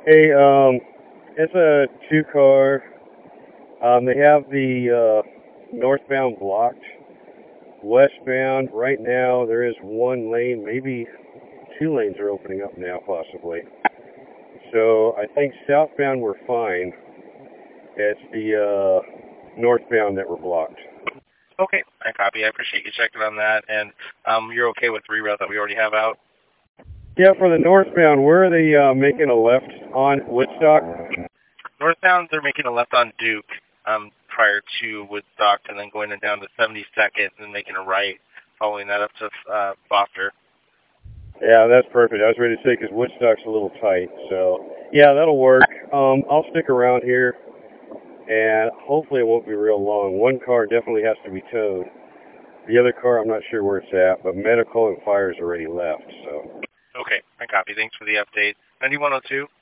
Hey, it's a two-car. They have the northbound blocked. Westbound, right now, there is one lane, maybe two lanes are opening up now, possibly. So I think southbound we're fine. It's the northbound that we're blocked. Okay, I copy. I appreciate you checking on that. And you're okay with the reroute that we already have out? Yeah, for the northbound, where are they making a left on Woodstock? Northbound, they're making a left on Duke prior to Woodstock, and then going down to 72nd and making a right, following that up to Foster. Yeah, that's perfect. I was ready to say because Woodstock's a little tight. So, yeah, that'll work. I'll stick around here, and hopefully it won't be real long. One car definitely has to be towed. The other car, I'm not sure where it's at, but medical and fire's already left. So, Okay, I copy. Thanks for the update. 9102.